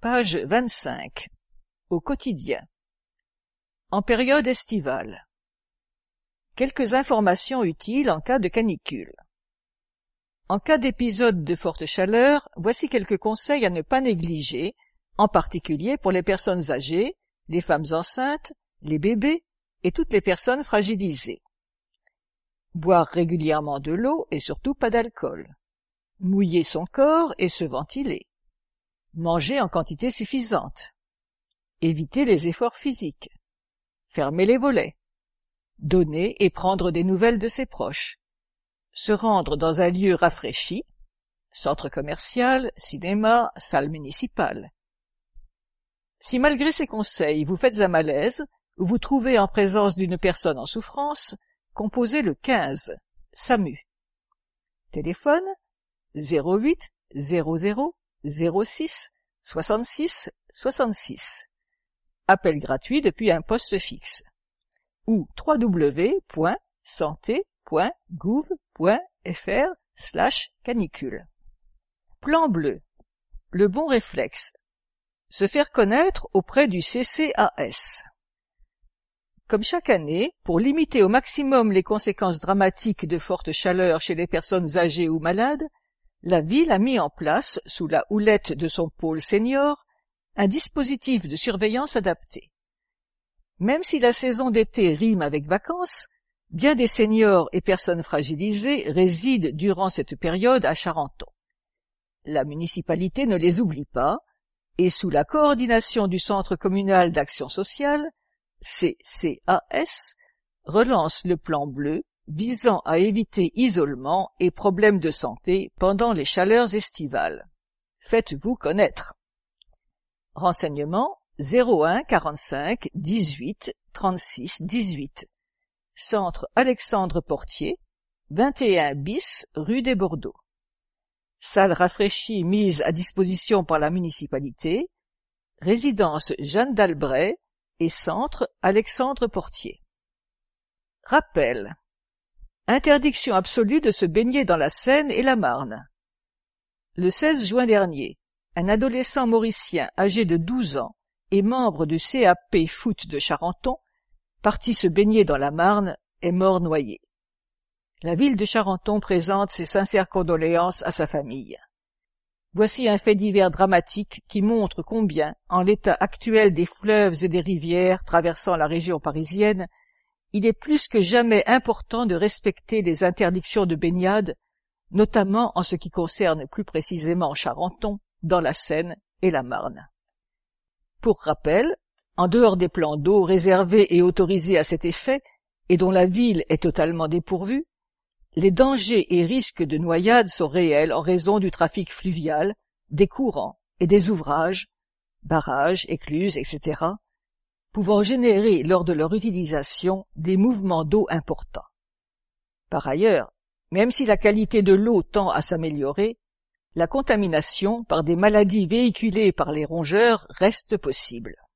Page 25. Au quotidien. En période estivale. Quelques informations utiles en cas de canicule. En cas d'épisode de forte chaleur, voici quelques conseils à ne pas négliger, en particulier pour les personnes âgées, les femmes enceintes, les bébés et toutes les personnes fragilisées. Boire régulièrement de l'eau et surtout pas d'alcool. Mouiller son corps et se ventiler. Manger en quantité suffisante. Éviter les efforts physiques. Fermer les volets. Donner et prendre des nouvelles de ses proches. Se rendre dans un lieu rafraîchi, centre commercial, cinéma, salle municipale. Si malgré ces conseils vous faites un malaise ou vous trouvez en présence d'une personne en souffrance, composez le 15, SAMU. Téléphone 08 00 06 66 66. Appel gratuit depuis un poste fixe. Ou www.santé.gouv.fr/canicule. Plan bleu. Le bon réflexe. Se faire connaître auprès du CCAS. Comme chaque année, pour limiter au maximum les conséquences dramatiques de forte chaleur chez les personnes âgées ou malades, la ville a mis en place, sous la houlette de son pôle senior, un dispositif de surveillance adapté. Même si la saison d'été rime avec vacances, bien des seniors et personnes fragilisées résident durant cette période à Charenton. La municipalité ne les oublie pas, et sous la coordination du Centre communal d'action sociale, CCAS, relance le plan bleu visant à éviter isolement et problèmes de santé pendant les chaleurs estivales. Faites-vous connaître. Renseignements 01 45 18 36 18. Centre Alexandre Portier, 21 bis rue des Bordeaux. Salle rafraîchie mise à disposition par la municipalité, résidence Jeanne d'Albret et centre Alexandre Portier. Rappel. Interdiction absolue de se baigner dans la Seine et la Marne. Le 16 juin dernier, un adolescent mauricien âgé de 12 ans et membre du CAP foot de Charenton, parti se baigner dans la Marne, est mort noyé. La ville de Charenton présente ses sincères condoléances à sa famille. Voici un fait divers dramatique qui montre combien, en l'état actuel des fleuves et des rivières traversant la région parisienne, il est plus que jamais important de respecter les interdictions de baignade, notamment en ce qui concerne plus précisément Charenton, dans la Seine et la Marne. Pour rappel, en dehors des plans d'eau réservés et autorisés à cet effet, et dont la ville est totalement dépourvue, les dangers et risques de noyade sont réels en raison du trafic fluvial, des courants et des ouvrages, barrages, écluses, etc., pouvant générer lors de leur utilisation des mouvements d'eau importants. Par ailleurs, même si la qualité de l'eau tend à s'améliorer, la contamination par des maladies véhiculées par les rongeurs reste possible.